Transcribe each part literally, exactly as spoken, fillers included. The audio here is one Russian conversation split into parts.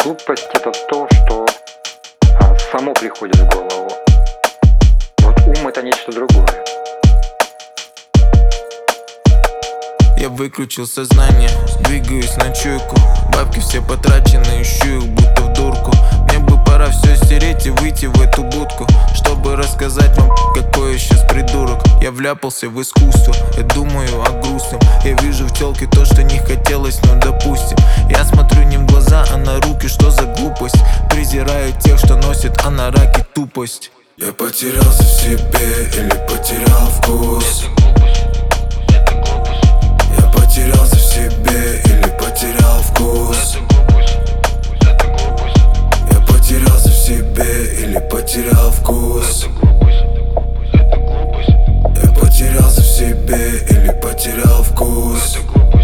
Глупость — это то, что а, само приходит в голову. Вот ум — это нечто другое. Я выключил сознание, двигаюсь на чуйку. Бабки все потрачены, ищу их будто в дурку. Мне бы пора все стереть и выйти в эту будку, чтобы рассказать вам, какой я сейчас придурок. Я вляпался в искусство, я думаю о грустном. Я вижу в тёлке то, что не хотелось, но допустим. Я смотрю не в глаза, а на руки, что за глупость. Презираю тех, что носят анараки тупость. Я потерялся в себе или потерял вкус. Я потерялся в себе или потерял вкус. Я потерялся в себе или потерял вкус. Я потерялся в себе или потерял вкус.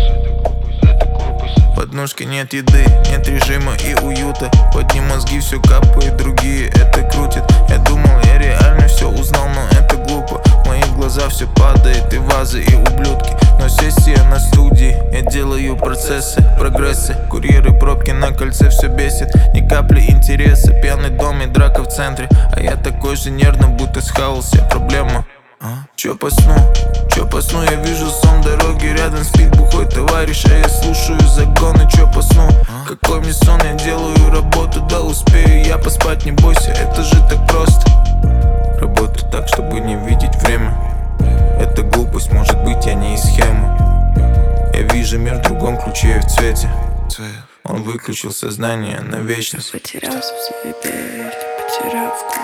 Под ножкой нет еды, нет режима и уюта. Подни мозги, все капает, другие это крутят. Я думал, я реально все узнал, но это глупо. В мои глаза все падает, и вазы, и ублюдки. Но сессия на студии, я делаю процессы, прогрессы. Курьеры, пробки на кольце, все бесит. Ни капли интереса, пьяный дом и драка в центре. А я такой же нервно, будто схавал себе проблему. А? Чё по сну? Чё по сну? Я вижу сон дороги, рядом спит бухой товарищ, а я слушаю законы. Чё по сну? А? Какой мне сон? Я делаю работу, да успею я поспать, не бойся, это же так просто. Работаю так, чтобы не видеть время. Это глупость, может быть, я не из схемы. Я вижу мир в другом ключе и в цвете. Он выключил сознание на вечность. Потерялся в себе или потерял вкус.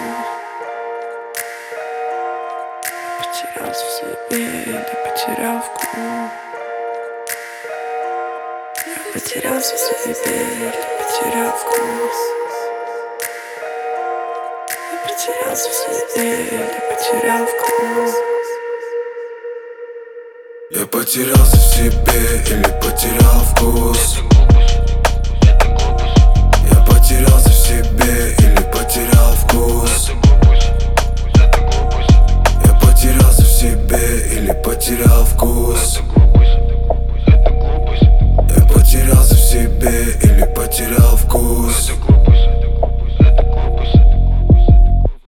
Потерялся в себе или потерял вкус. Я потерялся в себе или потерял вкус. Я потерялся в себе или потерял вкус. Я потерялся в себе или потерял вкус. Я потерялся